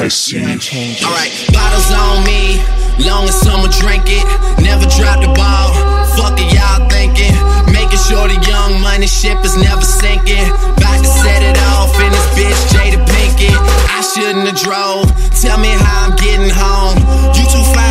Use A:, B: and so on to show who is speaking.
A: Alright, bottles on me, long as someone drink it. Never drop the ball, fuck it y'all thinking. Making sure the young money ship is never sinking. About to set it off in this bitch Jada Pinkett. I shouldn't have drove, tell me how I'm getting home. You too fine